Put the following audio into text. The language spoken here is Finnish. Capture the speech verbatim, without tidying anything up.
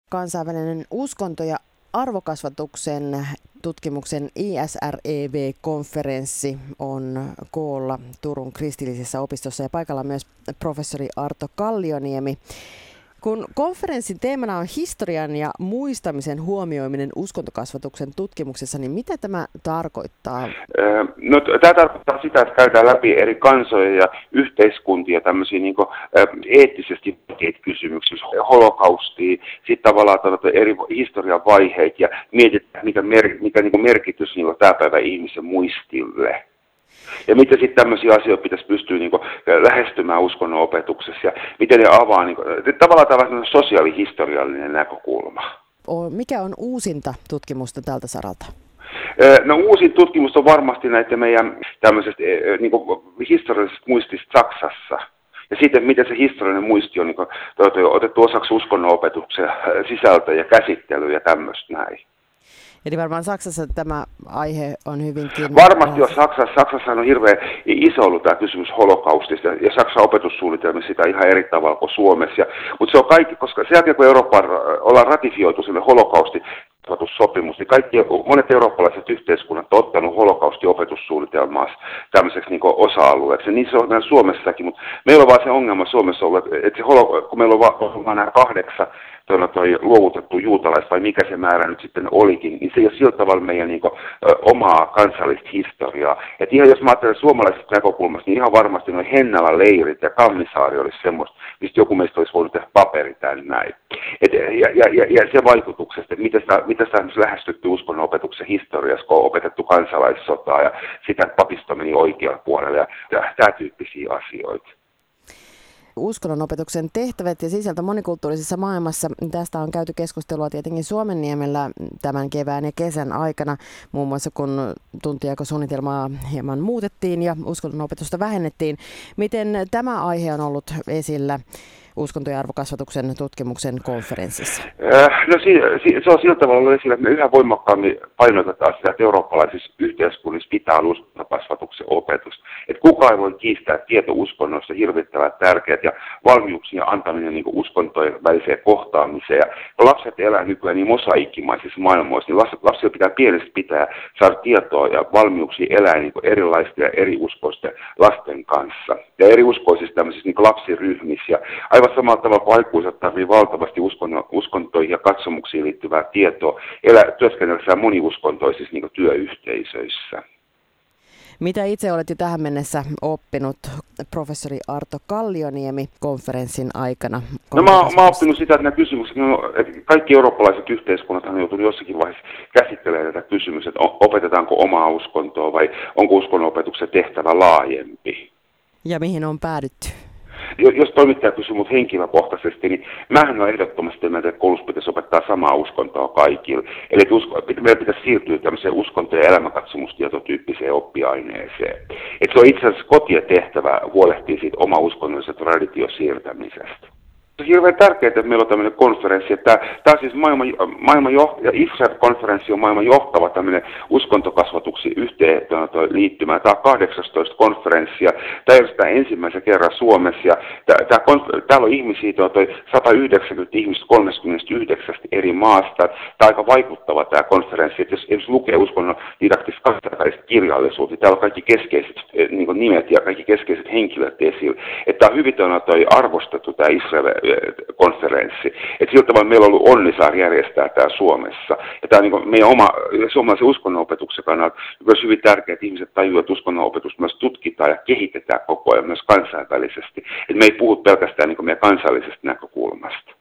Kansainvälinen uskonto- ja arvokasvatuksen tutkimuksen I S R E V-konferenssi on koolla Turun kristillisessä opistossa ja paikalla on myös professori Arto Kallioniemi. Kun konferenssin teemana on historian ja muistamisen huomioiminen uskontokasvatuksen tutkimuksessa, niin mitä tämä tarkoittaa? No, tämä tarkoittaa sitä, että käydään läpi eri kansoja ja yhteiskuntia tämmöisiä niin kuin, eettisesti vaikeita kysymyksiä, holokaustia, sitten tavallaan eri historian vaiheita ja mietitään, mikä, mer, mikä niin kuin merkitys niin kuin tämä päivä ihmisen muistille. Ja miten sitten tämmöisiä asioita pitäisi pystyä niin kuin, lähestymään uskonnon opetuksessa ja miten ne avaa, niin kuin, tavallaan tämä sosiaalihistoriallinen näkökulma. Mikä on uusinta tutkimusta tältä saralta? No uusin tutkimus on varmasti näitä meidän tämmöisestä niin kuin, historiallisesta muistista Saksassa. Ja sitten miten se historiallinen muisti on niin kuin, otettu osaksi uskonnon opetuksen sisältöä ja käsittelyä ja tämmöistä näin. Eli varmaan Saksassa tämä aihe on hyvinkin... Varmasti jo Saksassa. Saksassa on hirveän iso ollut tämä kysymys holokaustista, ja Saksan opetussuunnitelmissa sitä ihan eri tavalla kuin Suomessa. Ja, mutta se on kaikki, koska sen jälkeen kun Eurooppaan ollaan ratifioitu sille holokausti, sopimus, niin kaikki, monet eurooppalaiset yhteiskunnat on ottanut holokaustiopetussuunnitelmaa tämmöiseksi niin osa-alueeksi. Ja niin se on meillä Suomessakin, mutta meillä on vaan se ongelma Suomessa ollut, että se holo, kun meillä on vaan, vaan nämä kahdeksan toi, toi luovutettu juutalais, vai mikä se määrä nyt sitten olikin, niin se ei ole sillä tavalla meidän niin kuin, ö, omaa kansallista historiaa. Et ihan jos mä ajattelen suomalaisesta näkökulmasta, niin ihan varmasti noin Hennalan leirit ja Kammisaari olisi semmoista, mistä joku meistä olisi voinut tehdä paperi tai näin. Et, ja, ja, ja, ja se vaikutuksesta, että miten sitä, miten sitä on lähestytty uskonnon opetuksen historiassa, kun on opetettu kansalaissotaa ja sitä, että papisto meni oikealle puolelle ja tämä tyyppisiä asioita. Uskonnonopetuksen tehtävät ja sisältö monikulttuurisessa maailmassa. Tästä on käyty keskustelua tietenkin Suomenniemellä tämän kevään ja kesän aikana, muun muassa kun tuntijakosuunnitelmaa hieman muutettiin ja uskonnonopetusta vähennettiin. Miten tämä aihe on ollut esillä uskonto- ja arvokasvatuksen tutkimuksen konferenssissa? No se on sillä tavalla esillä, että me yhä voimakkaammin painotetaan sitä, että eurooppalaisissa yhteiskunnissa pitää olla uskontonkasvatuksen opetus. Että kukaan ei voi kiistää, että tieto uskonnossa hirvittävän tärkeät ja valmiuksien antaminen niin uskontojen väliseen kohtaamiseen. Ja kun lapset elää nykyään niin mosaikkimaisissa maailmoissa, niin lapsilla pitää pienestä pitää saada tietoa ja valmiuksia elää niin erilaisten ja eri uskoisten lasten kanssa. Ja eri uskoisissa tämmöisissä niin lapsiryhmissä. Ja aivan samalla tavalla kuin aikuiset tarvitsee valtavasti uskontoihin ja katsomuksiin liittyvää tietoa elää työskennellessään moniuskontoisissa niin työyhteisöissä. Mitä itse olet jo tähän mennessä oppinut, professori Arto Kallioniemi, konferenssin aikana? No mä, mä oon oppinut sitä, että nämä kysymykset, no, että kaikki eurooppalaiset yhteiskunnat on joutunut jossakin vaiheessa käsittelemään tätä kysymystä, että opetetaanko omaa uskontoa vai onko uskonnonopetuksen tehtävä laajempi. Ja mihin on päädytty? Jos toimittaja kysyy mut henkilökohtaisesti, niin mähän olen ehdottomasti mieltä, että koulussa pitäisi opettaa samaa uskontoa kaikille. Eli usko, meidän pitäisi siirtyä tämmöiseen uskonto- ja elämänkatsomustietotyyppiseen oppiaineeseen. Et se on itse asiassa kotien tehtävä huolehtia siitä oma uskonnollisen tradition siirtämisestä. Se on hirveän tärkeää, että meillä on tämmöinen konferenssi. Tämä, tämä on siis maailman, maailman joht- ja I S R E-konferenssi on maailman johtava tämmöinen uskontokasvatuksen yhteen liittymä. Tämä on kahdeksastoista konferenssi ja tämä järjestetään ensimmäisen kerran Suomessa. Ja tämä, tämä, täällä on ihmisiä, sata yhdeksänkymmentä ihmistä kolmekymmentäyhdeksän eri maasta. Tämä on aika vaikuttava tämä konferenssi. Että jos, jos lukee uskonnon didaktista kansainvälistä kirjallisuutta, niin täällä on kaikki keskeiset niin nimet ja kaikki keskeiset henkilöt esillä. Että tämä on hyvin arvostettu tämä I S R E konferenssi. Että sillä tavalla meillä on ollut onni saada järjestää tämä Suomessa. Ja tämä on niin meidän oma suomalaisen uskonnonopetuksen kannalta myös hyvin tärkeää, että ihmiset tajuavat, että uskonnonopetus myös tutkitaan ja kehitetään koko ajan myös kansainvälisesti. Että me ei puhu pelkästään niin meidän kansallisesta näkökulmasta.